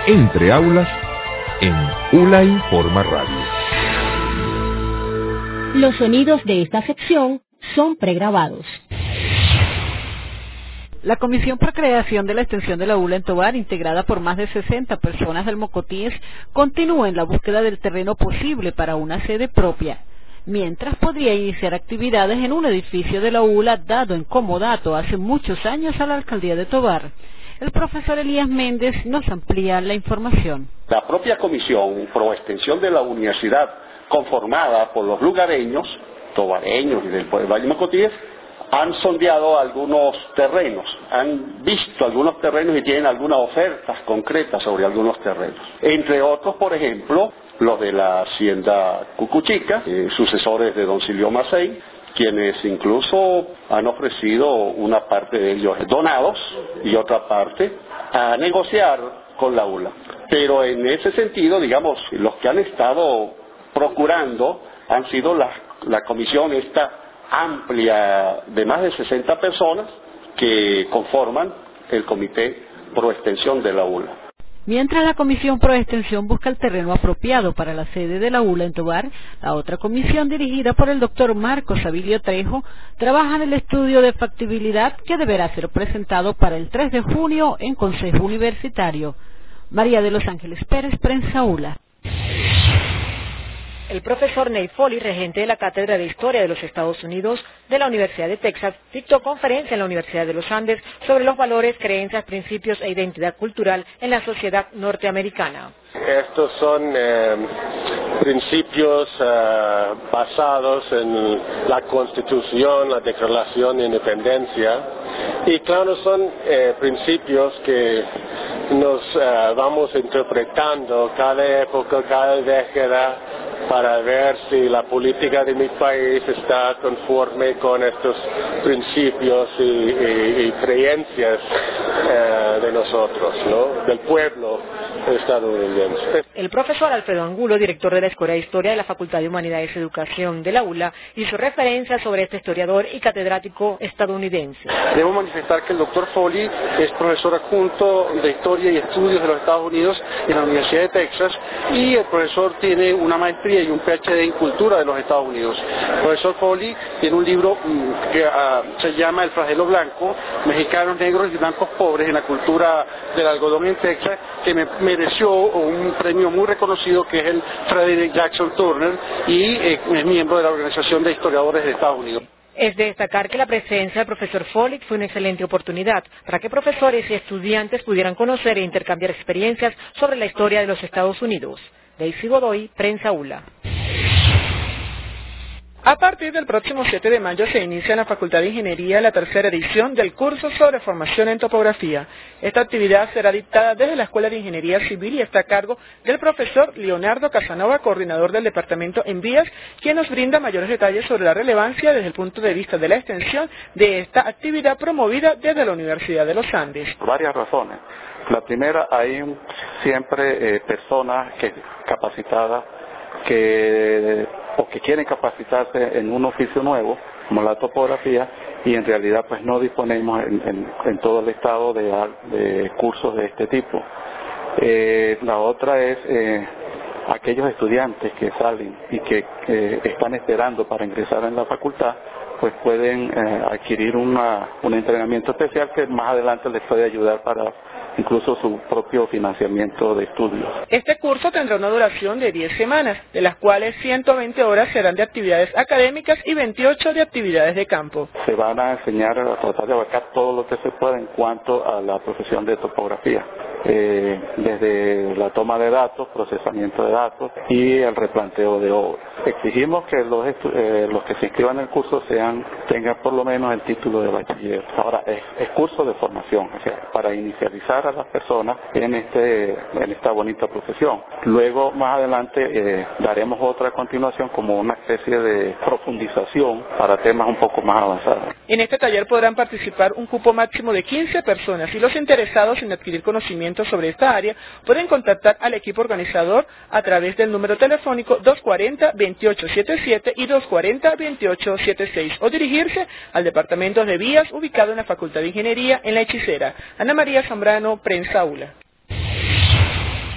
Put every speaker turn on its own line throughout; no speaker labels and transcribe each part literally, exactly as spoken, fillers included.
Entre Aulas en ULA Informa Radio.
Los sonidos de esta sección son pregrabados.
La Comisión por Creación de la Extensión de la ULA en Tovar, integrada por más de sesenta personas del Mocotíes, continúa en la búsqueda del terreno posible para una sede propia, mientras podría iniciar actividades en un edificio de la ULA dado en comodato hace muchos años a la Alcaldía de Tovar. El profesor Elías Méndez nos amplía la información.
La propia Comisión Pro Extensión de la Universidad, conformada por los lugareños, tovareños y del Valle Mocotíes, han sondeado algunos terrenos, han visto algunos terrenos y tienen algunas ofertas concretas sobre algunos terrenos. Entre otros, por ejemplo, los de la Hacienda Cucuchica, eh, sucesores de don Silvio Macei, quienes incluso han ofrecido una parte de ellos donados y otra parte a negociar con la ULA. Pero en ese sentido, digamos, los que han estado procurando han sido la, la comisión esta amplia de más de sesenta personas que conforman el Comité Pro Extensión de la ULA.
Mientras la Comisión Pro Extensión busca el terreno apropiado para la sede de la ULA en Tovar, la otra comisión, dirigida por el doctor Marcos Abilio Trejo, trabaja en el estudio de factibilidad que deberá ser presentado para el tres de junio en Consejo Universitario. María de los Ángeles Pérez, Prensa ULA.
El profesor Ney Foley, regente de la Cátedra de Historia de los Estados Unidos de la Universidad de Texas, dictó conferencia en la Universidad de los Andes sobre los valores, creencias, principios e identidad cultural en la sociedad norteamericana.
Estos son eh, principios eh, basados en la Constitución, la Declaración de Independencia, y claro, son eh, principios que nos eh, vamos interpretando cada época, cada década, para ver si la política de mi país está conforme con estos principios y, y, y creencias eh, de nosotros, ¿no? Del pueblo estadounidense.
El profesor Alfredo Angulo, director de la Escuela de Historia de la Facultad de Humanidades y Educación de la ULA, hizo referencia sobre este historiador y catedrático estadounidense.
Debo manifestar que el doctor Foley es profesor adjunto de Historia y Estudios de los Estados Unidos en la Universidad de Texas, y el profesor tiene una maestría y un P H D en Cultura de los Estados Unidos. El profesor Foley tiene un libro mmm, que uh, se llama El Flagelo Blanco, Mexicanos Negros y Blancos Pobres en la Cultura del Algodón en Texas, que me mereció un premio muy reconocido que es el Frederick Jackson Turner, y eh, es miembro de la Organización de Historiadores de Estados Unidos.
Es de destacar que la presencia del profesor Foley fue una excelente oportunidad para que profesores y estudiantes pudieran conocer e intercambiar experiencias sobre la historia de los Estados Unidos. Daisy Godoy, Prensa ULA.
A partir del próximo siete de mayo se inicia en la Facultad de Ingeniería la tercera edición del curso sobre formación en topografía. Esta actividad será dictada desde la Escuela de Ingeniería Civil y está a cargo del profesor Leonardo Casanova, coordinador del departamento en vías, quien nos brinda mayores detalles sobre la relevancia desde el punto de vista de la extensión de esta actividad promovida desde la Universidad de los Andes.
Por varias razones. La primera, hay siempre eh, personas que capacitadas que o que quieren capacitarse en un oficio nuevo como la topografía, y en realidad pues no disponemos en, en, en todo el estado de, de cursos de este tipo. Eh, la otra es eh, aquellos estudiantes que salen y que, que están esperando para ingresar en la facultad, pues pueden eh, adquirir una, un entrenamiento especial que más adelante les puede ayudar para incluso su propio financiamiento de estudios.
Este curso tendrá una duración de diez semanas, de las cuales ciento veinte horas serán de actividades académicas y veintiocho de actividades de campo.
Se van a enseñar a tratar de abarcar todo lo que se pueda en cuanto a la profesión de topografía, eh, desde la toma de datos, procesamiento de datos y el replanteo de obras. Exigimos que los, eh, los que se inscriban en el curso sean tengan por lo menos el título de bachiller. Ahora, es, es curso de formación, o sea, para inicializar a las personas en este en esta bonita profesión. Luego, más adelante, eh, daremos otra a continuación como una especie de profundización para temas un poco más avanzados.
En este taller podrán participar un cupo máximo de quince personas, y los interesados en adquirir conocimientos sobre esta área pueden contactar al equipo organizador a través del número telefónico dos cuarenta, veintiocho setenta y siete y dos cuarenta, veintiocho setenta y seis, o dirigirse al Departamento de Vías ubicado en la Facultad de Ingeniería en La Hechicera. Ana María Zambrano, Prensa ULA.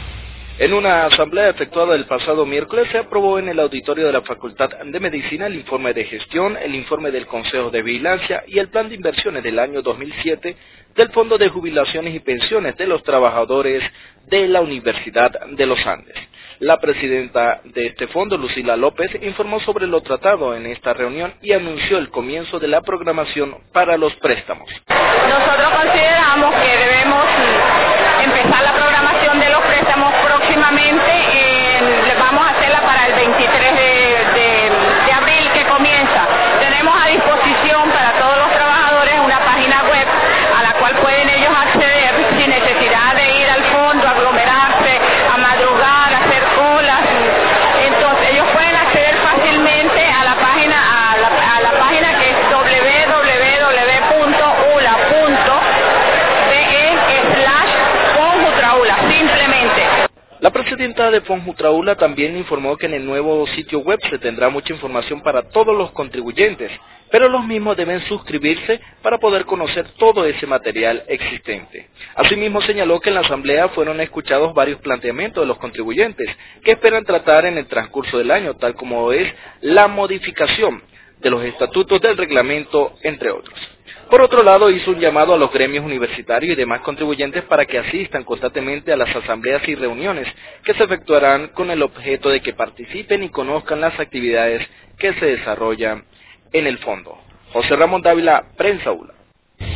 En una asamblea efectuada el pasado miércoles se aprobó en el auditorio de la Facultad de Medicina el informe de gestión, el informe del Consejo de Vigilancia y el plan de inversiones del año dos mil siete del Fondo de Jubilaciones y Pensiones de los Trabajadores de la Universidad de los Andes. La presidenta de este fondo, Lucila López, informó sobre lo tratado en esta reunión y anunció el comienzo de la programación para los préstamos.
Nosotros consideramos que debemos empezar la programación de los préstamos próximamente. Eh, vamos a hacerla para el veintitrés de, de, de abril que comienza. Tenemos a disposición para todos los trabajadores una página web a la cual pueden ellos acceder sin necesidad de ir al fondo, aglomerarse, a madrugar, hacer colas. Entonces ellos pueden acceder fácilmente a la página a la, a la página que es doble u doble u doble u punto u l a punto b e slash fonjutraula, simplemente.
La presidenta de Fonjutraula también informó que en el nuevo sitio web se tendrá mucha información para todos los contribuyentes, pero los mismos deben suscribirse para poder conocer todo ese material existente. Asimismo señaló que en la asamblea fueron escuchados varios planteamientos de los contribuyentes que esperan tratar en el transcurso del año, tal como es la modificación de los estatutos del reglamento, entre otros. Por otro lado, hizo un llamado a los gremios universitarios y demás contribuyentes para que asistan constantemente a las asambleas y reuniones que se efectuarán con el objeto de que participen y conozcan las actividades que se desarrollan en el fondo. José Ramón Dávila, Prensa U L A.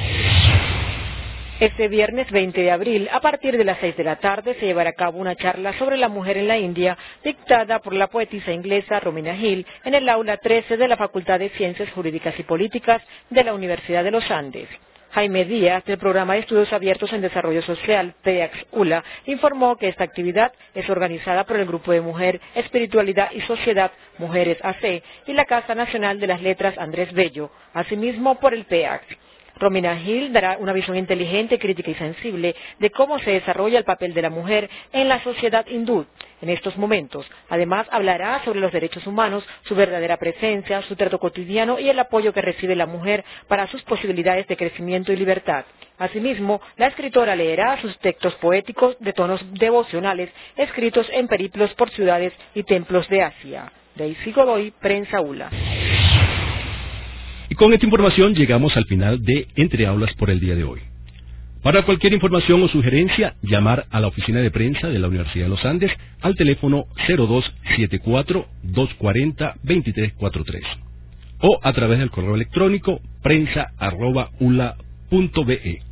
Este viernes veinte de abril, a partir de las seis de la tarde, se llevará a cabo una charla sobre la mujer en la India, dictada por la poetisa inglesa Romina Hill en el aula trece de la Facultad de Ciencias Jurídicas y Políticas de la Universidad de los Andes. Jaime Díaz, del Programa de Estudios Abiertos en Desarrollo Social, P E A X U L A, informó que esta actividad es organizada por el Grupo de Mujer, Espiritualidad y Sociedad, Mujeres A C, y la Casa Nacional de las Letras Andrés Bello, asimismo por el P E A X. Romina Hill dará una visión inteligente, crítica y sensible de cómo se desarrolla el papel de la mujer en la sociedad hindú en estos momentos. Además, hablará sobre los derechos humanos, su verdadera presencia, su trato cotidiano y el apoyo que recibe la mujer para sus posibilidades de crecimiento y libertad. Asimismo, la escritora leerá sus textos poéticos de tonos devocionales escritos en periplos por ciudades y templos de Asia. Daisy Godoy, Prensa U L A.
Y con esta información llegamos al final de Entre Aulas por el día de hoy. Para cualquier información o sugerencia, llamar a la oficina de prensa de la Universidad de los Andes al teléfono cero dos siete cuatro, dos cuatro cero, dos tres cuatro tres o a través del correo electrónico prensa arroba u l a punto b e.